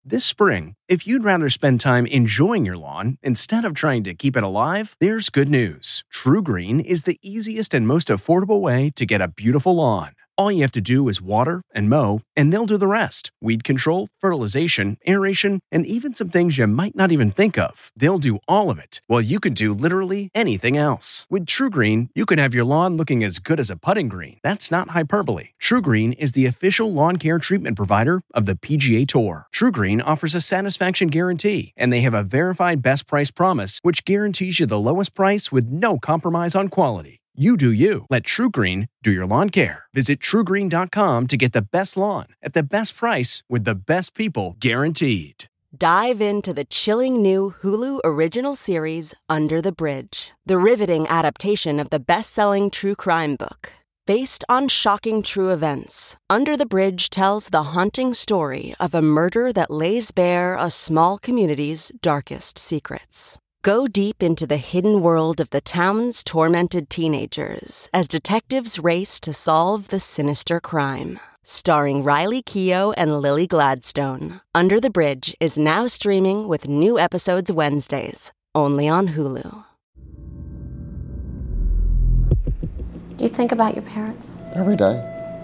This spring, if you'd rather spend time enjoying your lawn instead of trying to keep it alive, there's good news. TruGreen is the easiest and most affordable way to get a beautiful lawn. All you have to do is water and mow, and they'll do the rest. Weed control, fertilization, aeration, and even some things you might not even think of. They'll do all of it, while you can do literally anything else. With TruGreen, you can have your lawn looking as good as a putting green. That's not hyperbole. TruGreen is the official lawn care treatment provider of the PGA Tour. TruGreen offers a satisfaction guarantee, and they have a verified best price promise, which guarantees you the lowest price with no compromise on quality. You do you. Let TruGreen do your lawn care. Visit TruGreen.com to get the best lawn at the best price with the best people guaranteed. Dive into the chilling new Hulu original series, Under the Bridge, the riveting adaptation of the best-selling true crime book. Based on shocking true events, Under the Bridge tells the haunting story of a murder that lays bare a small community's darkest secrets. Go deep into the hidden world of the town's tormented teenagers as detectives race to solve the sinister crime. Starring Riley Keough and Lily Gladstone, Under the Bridge is now streaming with new episodes Wednesdays, only on Hulu. Do you think about your parents? Every day.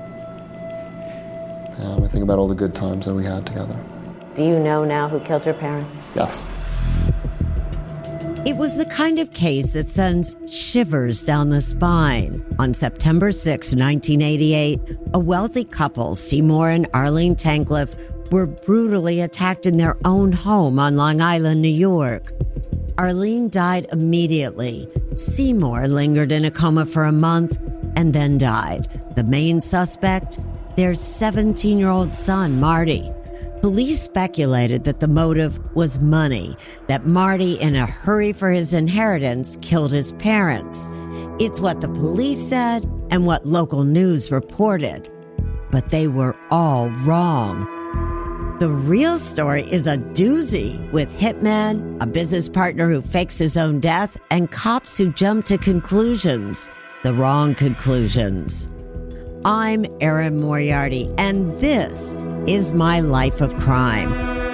I think about all the good times that we had together. Do you know now who killed your parents? Yes. It was the kind of case that sends shivers down the spine. On September 6, 1988, a wealthy couple, Seymour and Arlene Tankleff, were brutally attacked in their own home on Long Island, New York. Arlene died immediately. Seymour lingered in a coma for a month and then died. The main suspect, their 17-year-old son, Marty. Police speculated that the motive was money, that Marty, in a hurry for his inheritance, killed his parents. It's what the police said and what local news reported. But they were all wrong. The real story is a doozy, with hitmen, a business partner who fakes his own death, and cops who jump to conclusions, the wrong conclusions. I'm Erin Moriarty, and this is My Life of Crime.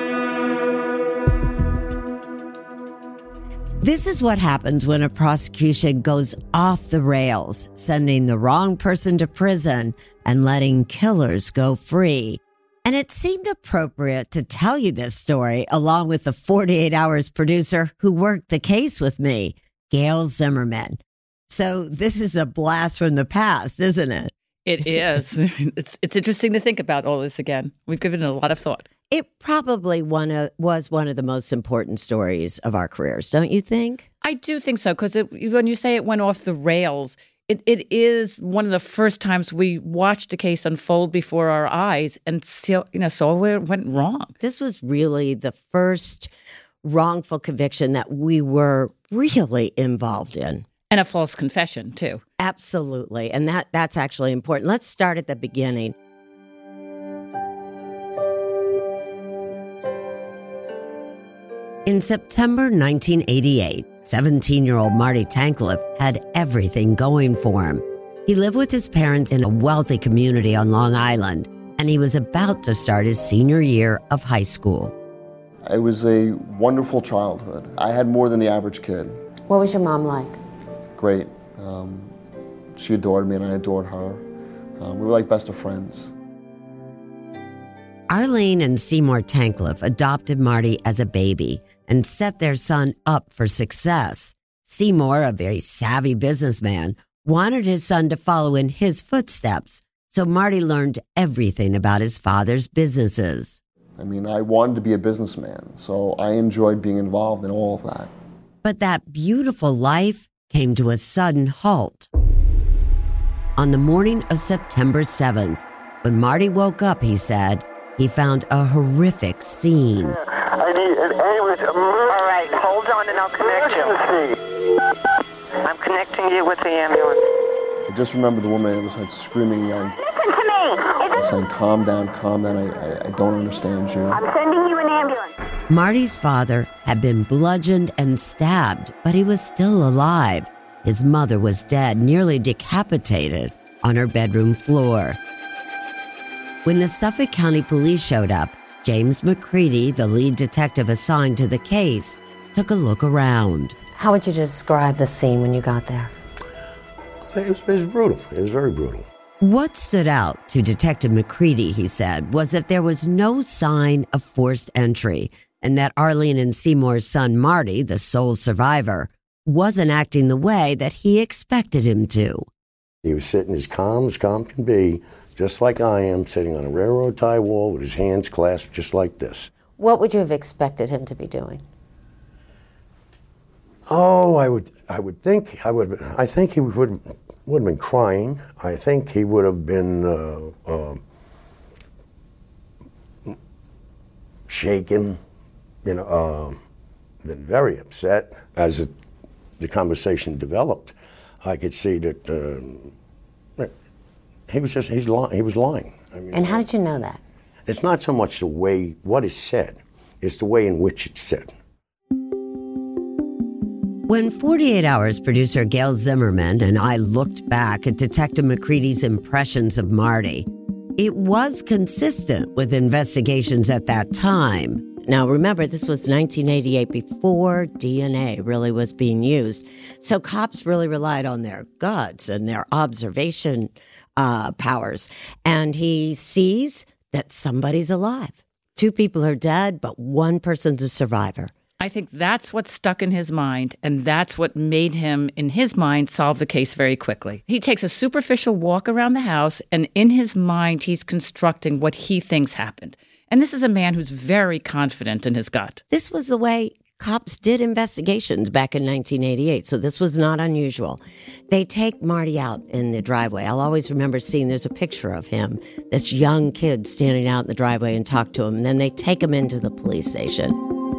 This is what happens when a prosecution goes off the rails, sending the wrong person to prison and letting killers go free. And it seemed appropriate to tell you this story along with the 48 Hours producer who worked the case with me, Gail Zimmerman. So this is a blast from the past, isn't it? It is. It's interesting to think about all this again. We've given it a lot of thought. It probably was one of the most important stories of our careers, don't you think? I do think so, because when you say it went off the rails, it is one of the first times we watched a case unfold before our eyes and saw where it went wrong. This was really the first wrongful conviction that we were really involved in. And a false confession, too. Absolutely. And that's actually important. Let's start at the beginning. In September 1988, 17-year-old Marty Tankleff had everything going for him. He lived with his parents in a wealthy community on Long Island, and he was about to start his senior year of high school. It was a wonderful childhood. I had more than the average kid. What was your mom like? Great. She adored me and I adored her. We were like best of friends. Arlene and Seymour Tankleff adopted Marty as a baby and set their son up for success. Seymour, a very savvy businessman, wanted his son to follow in his footsteps, so Marty learned everything about his father's businesses. I mean, I wanted to be a businessman, so I enjoyed being involved in all of that. But that beautiful life came to a sudden halt. On the morning of September 7th, when Marty woke up, he said, he found a horrific scene. I need an ambulance. All right, hold on and I'll connect you. I'm connecting you with the ambulance. I just remember the woman was like screaming, yelling. Listen to me. And saying, calm down, I don't understand you. I'm sending you an ambulance. Marty's father had been bludgeoned and stabbed, but he was still alive. His mother was dead, nearly decapitated, on her bedroom floor. When the Suffolk County Police showed up, James McCready, the lead detective assigned to the case, took a look around. How would you describe the scene when you got there? It was brutal. It was very brutal. What stood out to Detective McCready, he said, was that there was no sign of forced entry and that Arlene and Seymour's son, Marty, the sole survivor, wasn't acting the way that he expected him to. He was sitting as calm can be, just like I am, sitting on a railroad tie wall with his hands clasped just like this. What would you have expected him to be doing? Oh, I think he would have been crying. I think he would have been shaken, been very upset. As the conversation developed, I could see that he was lying. I mean, And how did you know that? It's not so much the way what is said, it's the way in which it's said. When 48 Hours producer Gail Zimmerman and I looked back at Detective McCready's impressions of Marty, it was consistent with investigations at that time. Now, remember, this was 1988, before DNA really was being used. So cops really relied on their guts and their observation powers. And he sees that somebody's alive. 2 people are dead, but 1 person's a survivor. I think that's what stuck in his mind, and that's what made him, in his mind, solve the case very quickly. He takes a superficial walk around the house, and in his mind, he's constructing what he thinks happened. And this is a man who's very confident in his gut. This was the way cops did investigations back in 1988, so this was not unusual. They take Marty out in the driveway. I'll always remember seeing there's a picture of him, this young kid standing out in the driveway, and talk to him, and then they take him into the police station.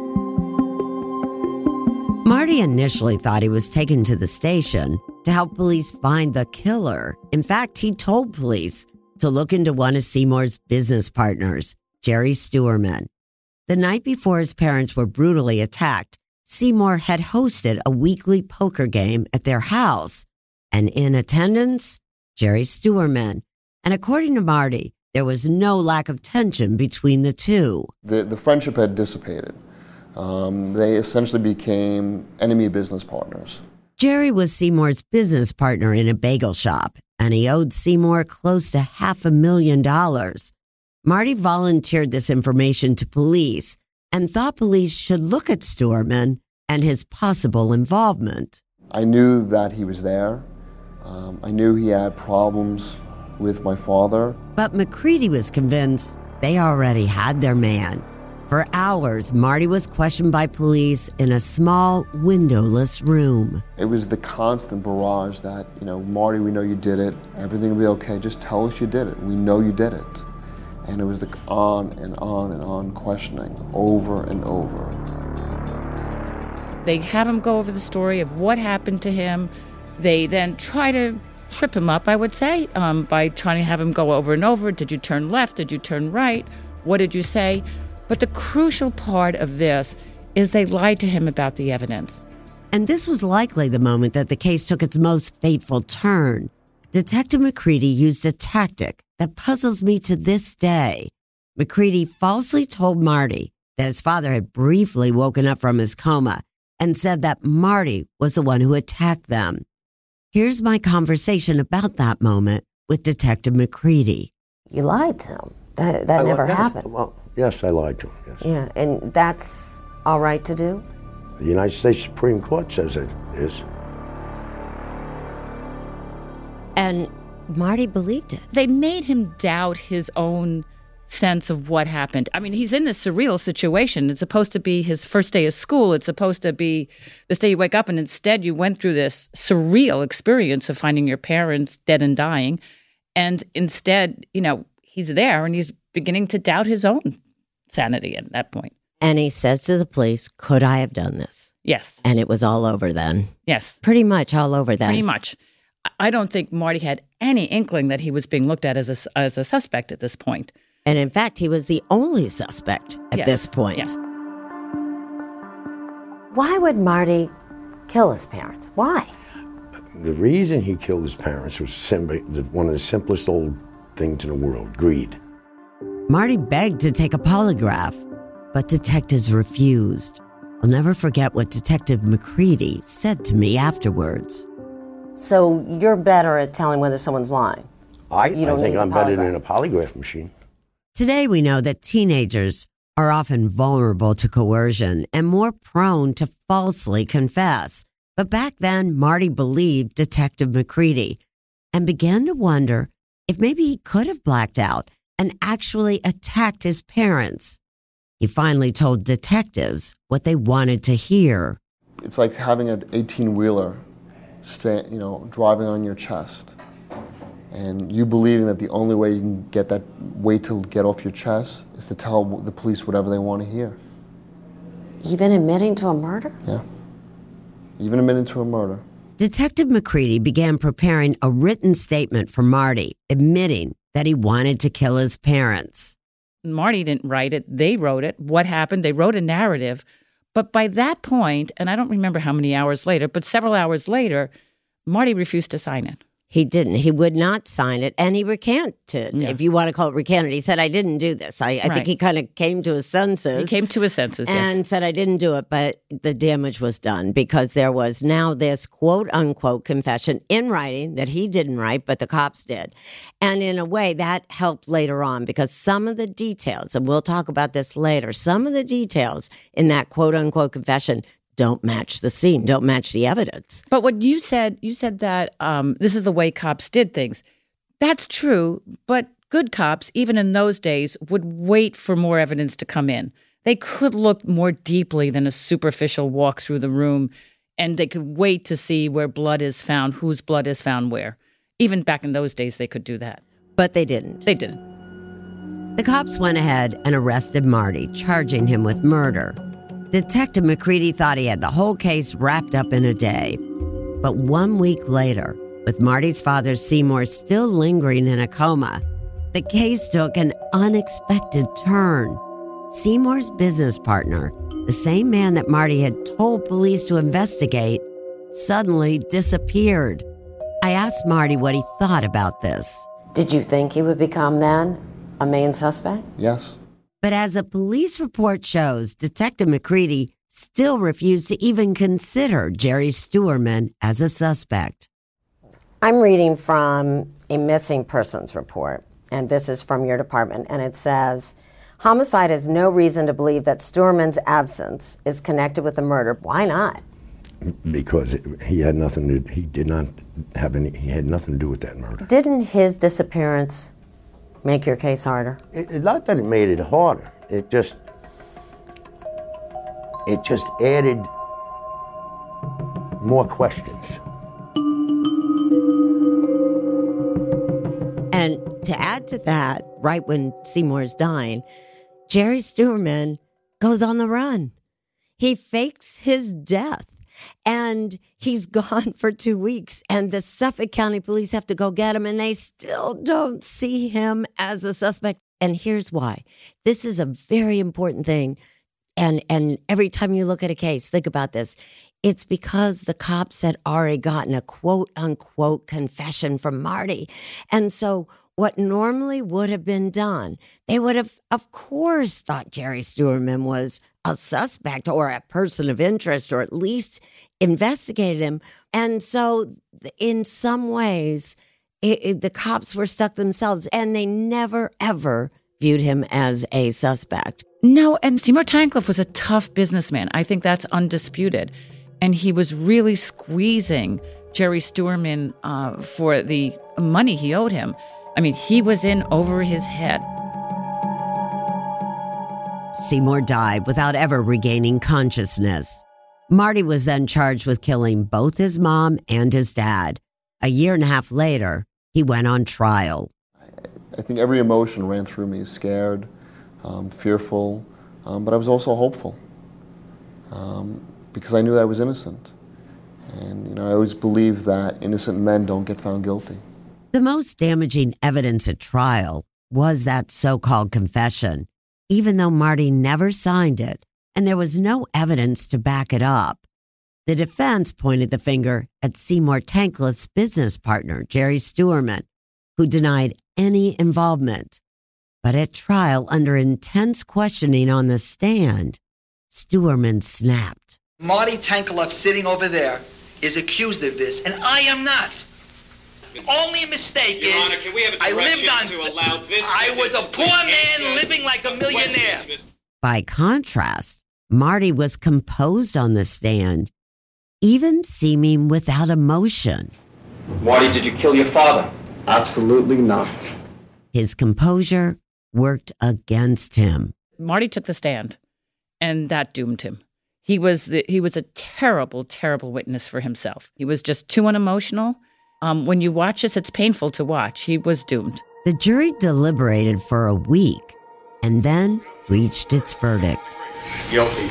Marty initially thought he was taken to the station to help police find the killer. In fact, he told police to look into one of Seymour's business partners, Jerry Stuerman. The night before his parents were brutally attacked, Seymour had hosted a weekly poker game at their house. And in attendance, Jerry Stuerman. And according to Marty, there was no lack of tension between the two. The friendship had dissipated. They essentially became enemy business partners. Jerry was Seymour's business partner in a bagel shop, and he owed Seymour close to $500,000. Marty volunteered this information to police and thought police should look at Stuerman and his possible involvement. I knew that he was there. I knew he had problems with my father. But McCready was convinced they already had their man. For hours, Marty was questioned by police in a small, windowless room. It was the constant barrage that, Marty, we know you did it. Everything will be okay. Just tell us you did it. We know you did it. And it was the on and on and on questioning over and over. They have him go over the story of what happened to him. They then try to trip him up, I would say, by trying to have him go over and over. Did you turn left? Did you turn right? What did you say? But the crucial part of this is they lied to him about the evidence. And this was likely the moment that the case took its most fateful turn. Detective McCready used a tactic that puzzles me to this day. McCready falsely told Marty that his father had briefly woken up from his coma and said that Marty was the one who attacked them. Here's my conversation about that moment with Detective McCready. You lied to him. That never happened. Well, yes, I lied to him, yes. Yeah, and that's all right to do? The United States Supreme Court says it is. And Marty believed it. They made him doubt his own sense of what happened. I mean, he's in this surreal situation. It's supposed to be his first day of school. It's supposed to be this day you wake up, and instead you went through this surreal experience of finding your parents dead and dying. And instead, he's there and he's beginning to doubt his own sanity at that point. And he says to the police, could I have done this? Yes. And it was all over then. Yes. Pretty much all over then. Pretty much. I don't think Marty had any inkling that he was being looked at as a suspect at this point. And in fact, he was the only suspect at this point. Yeah. Why would Marty kill his parents? Why? The reason he killed his parents was one of the simplest old things in the world, greed. Marty begged to take a polygraph, but detectives refused. I'll never forget what Detective McCready said to me afterwards. So you're better at telling whether someone's lying? I think I'm better than a polygraph machine. Today we know that teenagers are often vulnerable to coercion and more prone to falsely confess. But back then, Marty believed Detective McCready and began to wonder if maybe he could have blacked out and actually attacked his parents. He finally told detectives what they wanted to hear. It's like having an 18-wheeler driving on your chest. And you believing that the only way you can get that weight to get off your chest is to tell the police whatever they want to hear. Even admitting to a murder? Yeah. Even admitting to a murder. Detective McCready began preparing a written statement for Marty, admitting that he wanted to kill his parents. Marty didn't write it. They wrote it. What happened? They wrote a narrative. But by that point, and I don't remember how many hours later, but several hours later, Marty refused to sign it. He didn't. He would not sign it, and he recanted, if you want to call it recanted. He said, I didn't do this. I think he kind of came to his senses. He came to his senses, and said, I didn't do it, but the damage was done because there was now this quote-unquote confession in writing that he didn't write, but the cops did. And in a way, that helped later on because some of the details, and we'll talk about this later, some of the details in that quote-unquote confession don't match the scene, don't match the evidence. But what you said that this is the way cops did things. That's true, but good cops, even in those days, would wait for more evidence to come in. They could look more deeply than a superficial walk through the room, and they could wait to see where blood is found, whose blood is found where. Even back in those days, they could do that. But they didn't. They didn't. The cops went ahead and arrested Marty, charging him with murder. Detective McCready thought he had the whole case wrapped up in a day. But 1 week later, with Marty's father Seymour still lingering in a coma, the case took an unexpected turn. Seymour's business partner, the same man that Marty had told police to investigate, suddenly disappeared. I asked Marty what he thought about this. Did you think he would become then a main suspect? Yes. But as a police report shows, Detective McCready still refused to even consider Jerry Stuerman as a suspect. I'm reading from a missing persons report, and this is from your department, and it says, homicide has no reason to believe that Stuerman's absence is connected with the murder. Why not? Because he had nothing to do with that murder. Didn't his disappearance make your case harder? Not that it made it harder. It just added more questions. And to add to that, right when Seymour's dying, Jerry Stuerman goes on the run. He fakes his death. And he's gone for 2 weeks, and the Suffolk County Police have to go get him, and they still don't see him as a suspect. And here's why. This is a very important thing. And every time you look at a case, think about this. It's because the cops had already gotten a quote-unquote confession from Marty. And so what normally would have been done, they would have, of course, thought Jerry Stuerman was a suspect or a person of interest, or at least investigated him. And so in some ways, the cops were stuck themselves, and they never, ever viewed him as a suspect. No, and Seymour Tankleff was a tough businessman. I think that's undisputed. And he was really squeezing Jerry Stuerman for the money he owed him. I mean, he was in over his head. Seymour died without ever regaining consciousness. Marty was then charged with killing both his mom and his dad. A year and a half later, he went on trial. I think every emotion ran through me, scared, fearful, but I was also hopeful because I knew that I was innocent. And I always believed that innocent men don't get found guilty. The most damaging evidence at trial was that so-called confession, even though Marty never signed it and there was no evidence to back it up. The defense pointed the finger at Seymour Tankleff's business partner, Jerry Stuerman, who denied any involvement. But at trial, under intense questioning on the stand, Stuerman snapped. Marty Tankeloff sitting over there is accused of this, and I am not. Only mistake Your is Honor, can we have a I lived direction on. to allow this I was a poor man answer living like a millionaire. By contrast, Marty was composed on the stand, even seeming without emotion. Marty, did you kill your father? Absolutely not. His composure worked against him. Marty took the stand, and that doomed him. He was a terrible, terrible witness for himself. He was just too unemotional. When you watch this, it's painful to watch. He was doomed. The jury deliberated for a week and then reached its verdict. Guilty.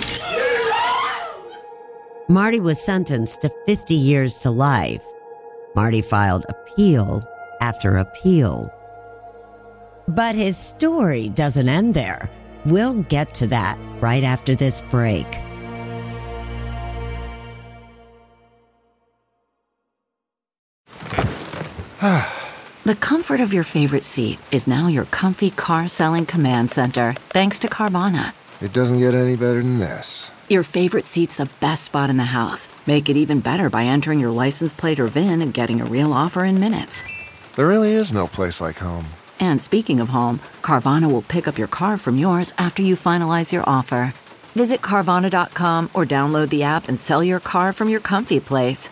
Marty was sentenced to 50 years to life. Marty filed appeal after appeal. But his story doesn't end there. We'll get to that right after this break. The comfort of your favorite seat is now your comfy car selling command center, thanks to Carvana. It doesn't get any better than this. Your favorite seat's the best spot in the house. Make it even better by entering your license plate or VIN and getting a real offer in minutes. There really is no place like home. And speaking of home, Carvana will pick up your car from yours after you finalize your offer. Visit Carvana.com or download the app and sell your car from your comfy place.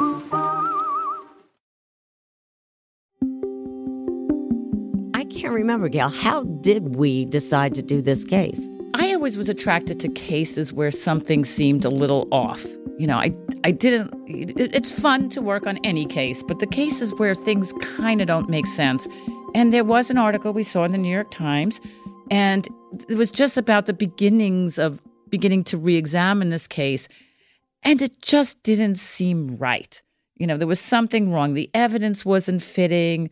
I can't remember, Gail, how did we decide to do this case? I always was attracted to cases where something seemed a little off. You know, I didn't, it's fun to work on any case, but the cases where things kind of don't make sense. And there was an article we saw in the New York Times, and it was just about the beginning to re-examine this case, and it just didn't seem right. You know, there was something wrong. The evidence wasn't fitting.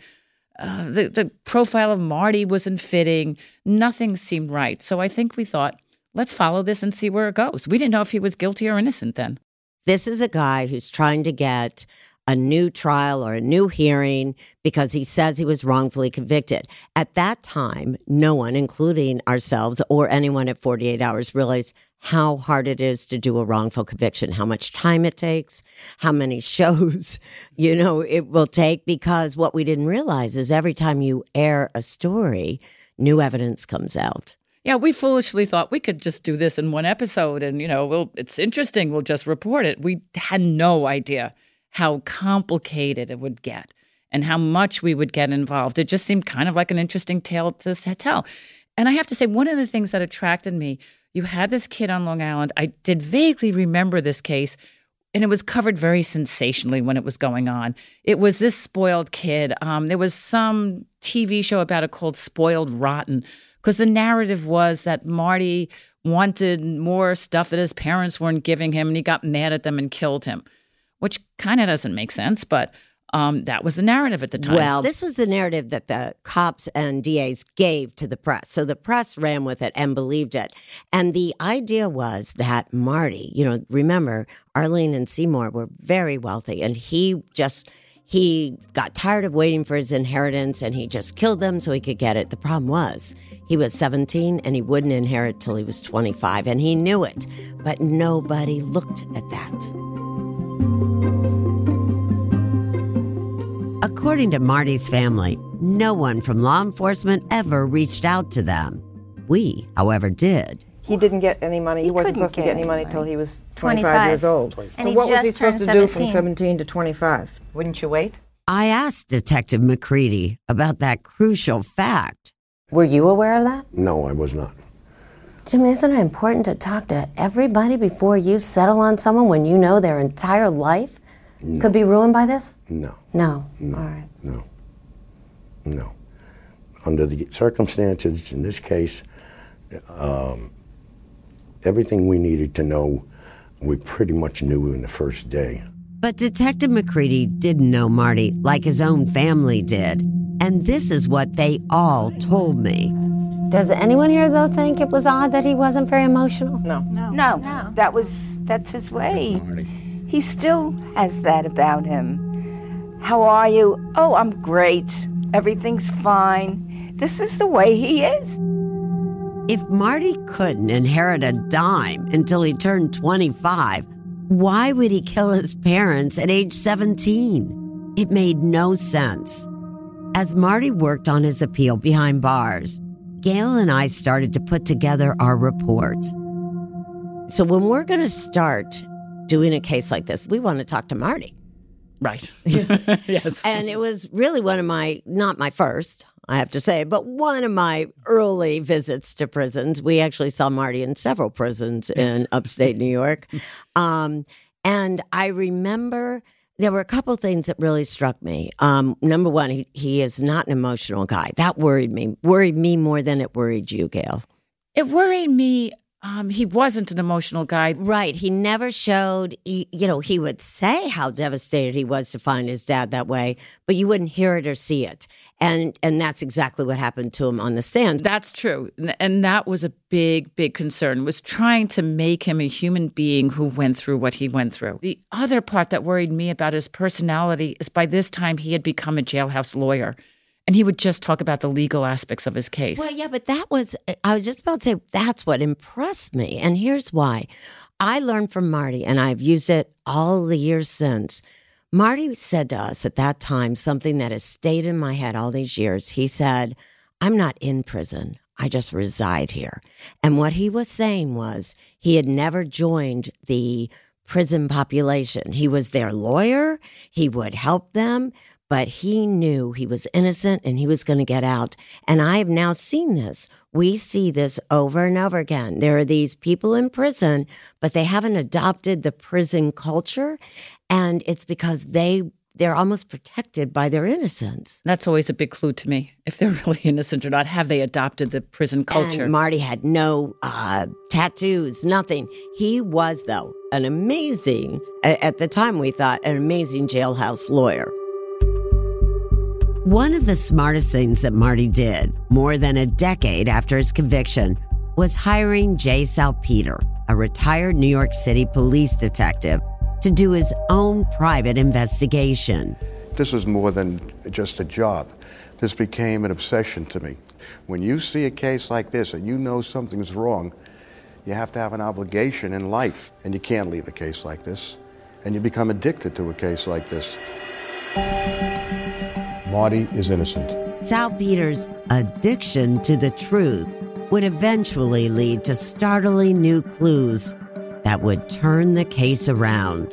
The profile of Marty wasn't fitting. Nothing seemed right. So I think we thought, let's follow this and see where it goes. We didn't know if he was guilty or innocent then. This is a guy who's trying to get a new trial or a new hearing because he says he was wrongfully convicted. At that time, no one, including ourselves or anyone at 48 Hours, realized how hard it is to do a wrongful conviction, how much time it takes, how many shows, it will take, because what we didn't realize is every time you air a story, new evidence comes out. Yeah, we foolishly thought we could just do this in one episode and, it's interesting, we'll just report it. We had no idea how complicated it would get and how much we would get involved. It just seemed kind of like an interesting tale to tell. And I have to say, one of the things that attracted me, you had this kid on Long Island. I did vaguely remember this case, and it was covered very sensationally when it was going on. It was this spoiled kid. There was some TV show about it called Spoiled Rotten, because the narrative was that Marty wanted more stuff that his parents weren't giving him, and he got mad at them and killed him, which kind of doesn't make sense, but that was the narrative at the time. Well, this was the narrative that the cops and DAs gave to the press. So the press ran with it and believed it. And the idea was that Marty, remember, Arlene and Seymour were very wealthy, and he got tired of waiting for his inheritance, and he just killed them so he could get it. The problem was he was 17 and he wouldn't inherit till he was 25, and he knew it. But nobody looked at that. According to Marty's family, no one from law enforcement ever reached out to them. We, however, did. He didn't get any money. He wasn't supposed to get any money until he was 25 years old. And so what was he supposed to do from 17 to 25? Wouldn't you wait? I asked Detective McCready about that crucial fact. Were you aware of that? No, I was not. Jim, isn't it important to talk to everybody before you settle on someone when you know their entire life could be ruined by this? No. No. All right. No. Under the circumstances in this case, everything we needed to know, we pretty much knew in the first day. But Detective McCready didn't know Marty like his own family did. And this is what they all told me. Does anyone here, though, think it was odd that he wasn't very emotional? No. That's his way. He still has that about him. How are you? Oh, I'm great. Everything's fine. This is the way he is. If Marty couldn't inherit a dime until he turned 25, why would he kill his parents at age 17? It made no sense. As Marty worked on his appeal behind bars, Gail and I started to put together our report. So when we're going to start doing a case like this, we want to talk to Marty. Right. Yes. And it was really one of my, not my first, I have to say, but one of my early visits to prisons. We actually saw Marty in several prisons in upstate New York. And I remember there were a couple things that really struck me. Number one, he is not an emotional guy. That worried me more than it worried you, Gail. It worried me. He wasn't an emotional guy. Right. He never showed, he would say how devastated he was to find his dad that way, but you wouldn't hear it or see it. And that's exactly what happened to him on the stand. That's true. And that was a big, big concern, was trying to make him a human being who went through what he went through. The other part that worried me about his personality is by this time he had become a jailhouse lawyer. And he would just talk about the legal aspects of his case. Well, yeah, but I was just about to say, that's what impressed me. And here's why. I learned from Marty, and I've used it all the years since. Marty said to us at that time something that has stayed in my head all these years. He said, I'm not in prison. I just reside here. And what he was saying was he had never joined the prison population. He was their lawyer. He would help them. But he knew he was innocent and he was going to get out. And I have now seen this. We see this over and over again. There are these people in prison, but they haven't adopted the prison culture. And it's because they're almost protected by their innocence. That's always a big clue to me. If they're really innocent or not, have they adopted the prison culture? And Marty had no tattoos, nothing. He was, though, an amazing, at the time we thought, an amazing jailhouse lawyer. One of the smartest things that Marty did, more than a decade after his conviction, was hiring Jay Salpeter, a retired New York City police detective, to do his own private investigation. This was more than just a job. This became an obsession to me. When you see a case like this and you know something's wrong, you have to have an obligation in life, and you can't leave a case like this, and you become addicted to a case like this. Marty is innocent. Salpeter's addiction to the truth would eventually lead to startling new clues that would turn the case around.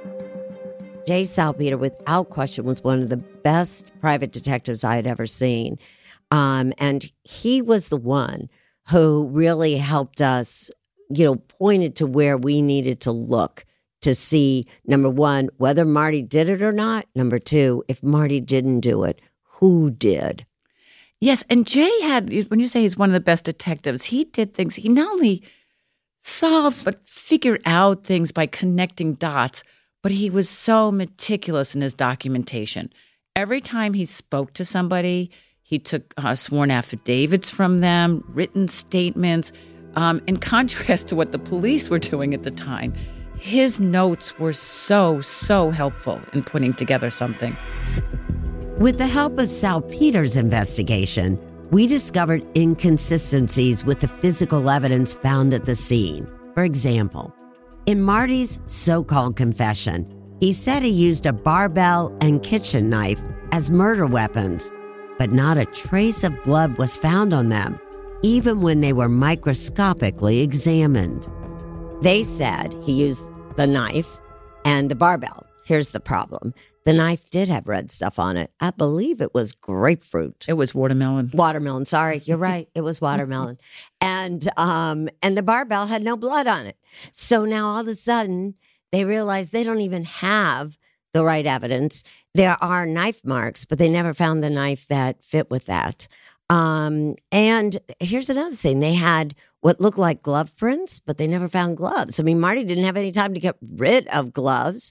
Jay Salpeter, without question, was one of the best private detectives I had ever seen. And he was the one who really helped us, pointed to where we needed to look to see, number one, whether Marty did it or not. Number two, if Marty didn't do it, who did? Yes, and Jay had, when you say he's one of the best detectives, he did things. He not only solved, but figured out things by connecting dots, but he was so meticulous in his documentation. Every time he spoke to somebody, he took sworn affidavits from them, written statements. In contrast to what the police were doing at the time, his notes were so helpful in putting together something. With the help of Salpeter's investigation, we discovered inconsistencies with the physical evidence found at the scene. For example, in Marty's so-called confession, he said he used a barbell and kitchen knife as murder weapons, but not a trace of blood was found on them, even when they were microscopically examined. They said he used the knife and the barbell. Here's the problem. The knife did have red stuff on it. I believe it was grapefruit. It was watermelon. Watermelon, sorry. You're right. It was watermelon. And the barbell had no blood on it. So now all of a sudden, they realize they don't even have the right evidence. There are knife marks, but they never found the knife that fit with that. And here's another thing. They had what looked like glove prints, but they never found gloves. I mean, Marty didn't have any time to get rid of gloves.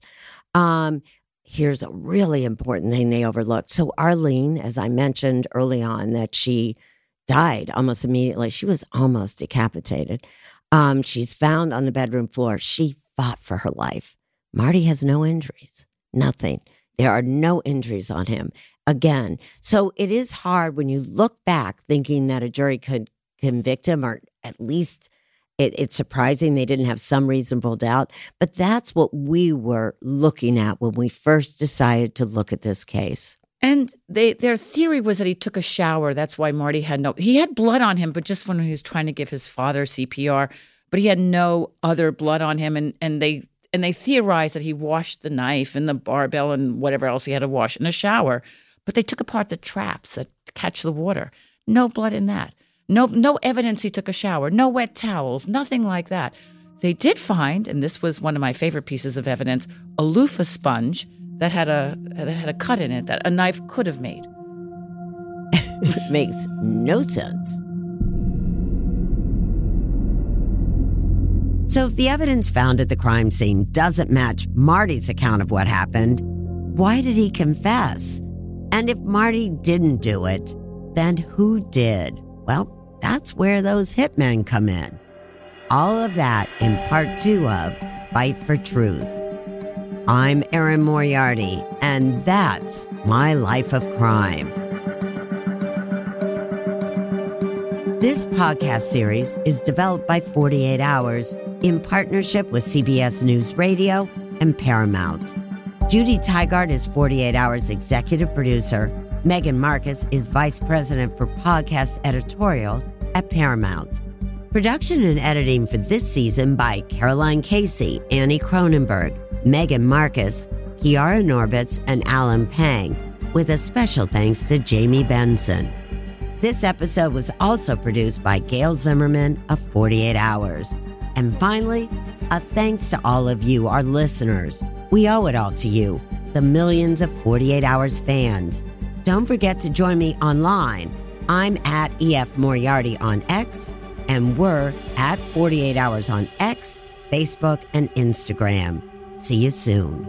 Here's a really important thing they overlooked. So Arlene, as I mentioned early on, that she died almost immediately. She was almost decapitated. She's found on the bedroom floor. She fought for her life. Marty has no injuries, nothing. There are no injuries on him. Again, so it is hard when you look back thinking that a jury could convict him, or at least it's surprising they didn't have some reasonable doubt. But that's what we were looking at when we first decided to look at this case. And their theory was that he took a shower. That's why Marty he had blood on him, but just when he was trying to give his father CPR, but he had no other blood on him. And they theorized that he washed the knife and the barbell and whatever else he had to wash in the shower. But they took apart the traps that catch the water. No blood in that. No evidence he took a shower. No wet towels. Nothing like that. They did find, and this was one of my favorite pieces of evidence, a loofah sponge that had a cut in it that a knife could have made. It makes no sense. So if the evidence found at the crime scene doesn't match Marty's account of what happened, why did he confess? And if Marty didn't do it, then who did? Well, that's where those hitmen come in. All of that in part 2 of Fight for Truth. I'm Erin Moriarty, and that's my life of crime. This podcast series is developed by 48 Hours in partnership with CBS News Radio and Paramount. Judy Tygart is 48 Hours executive producer. Megan Marcus is vice president for podcast editorial at Paramount. Production and editing for this season by Caroline Casey, Annie Cronenberg, Megan Marcus, Kiara Norbitz, and Alan Pang, with a special thanks to Jamie Benson. This episode was also produced by Gail Zimmerman of 48 Hours. And finally, a thanks to all of you, our listeners. We owe it all to you, the millions of 48 Hours fans. Don't forget to join me online. I'm at EF Moriarty on X, and we're at 48 Hours on X, Facebook, and Instagram. See you soon.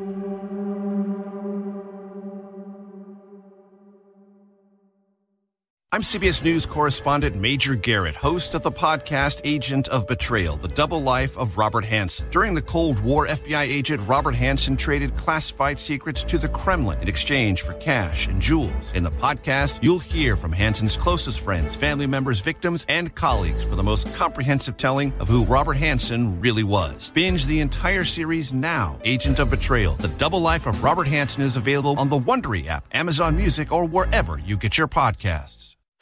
I'm CBS News correspondent Major Garrett, host of the podcast Agent of Betrayal, The Double Life of Robert Hanssen. During the Cold War, FBI agent Robert Hanssen traded classified secrets to the Kremlin in exchange for cash and jewels. In the podcast, you'll hear from Hanssen's closest friends, family members, victims, and colleagues for the most comprehensive telling of who Robert Hanssen really was. Binge the entire series now. Agent of Betrayal, The Double Life of Robert Hanssen is available on the Wondery app, Amazon Music, or wherever you get your podcasts.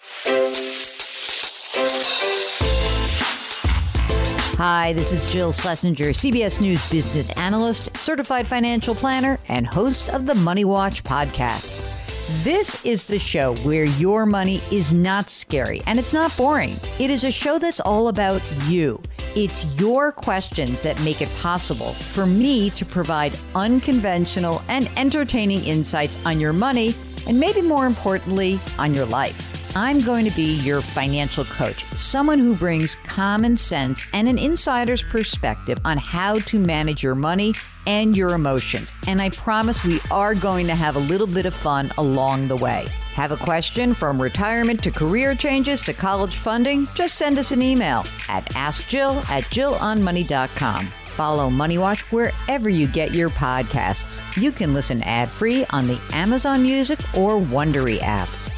Hi, this is Jill Schlesinger, CBS News business analyst, certified financial planner, and host of the Money Watch podcast. This is the show where your money is not scary and it's not boring. It is a show that's all about you. It's your questions that make it possible for me to provide unconventional and entertaining insights on your money, and maybe more importantly, on your life. I'm going to be your financial coach, someone who brings common sense and an insider's perspective on how to manage your money and your emotions. And I promise we are going to have a little bit of fun along the way. Have a question from retirement to career changes to college funding? Just send us an email at askjill@jillonmoney.com. Follow Money Watch wherever you get your podcasts. You can listen ad-free on the Amazon Music or Wondery app.